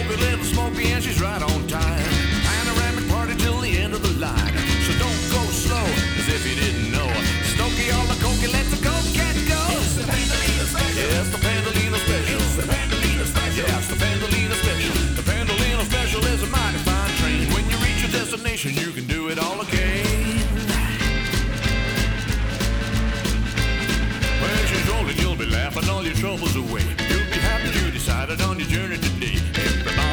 smoky, little smoky, and she's right on time. Panoramic party till the end of the line. So don't go slow, as if you didn't know. Stokey all the cokey, let the coke cat go. It's the Pandolino Special. Yeah, it's the Pandolino Special. It's the Pandolino Special. Yeah, it's the Pandolino Special. The Pandolino Special is a mighty fine train. When you reach your destination, you can do it all again. When she's rolling, you'll be laughing all your troubles away. You'll be happy you decided on your journey today. Everybody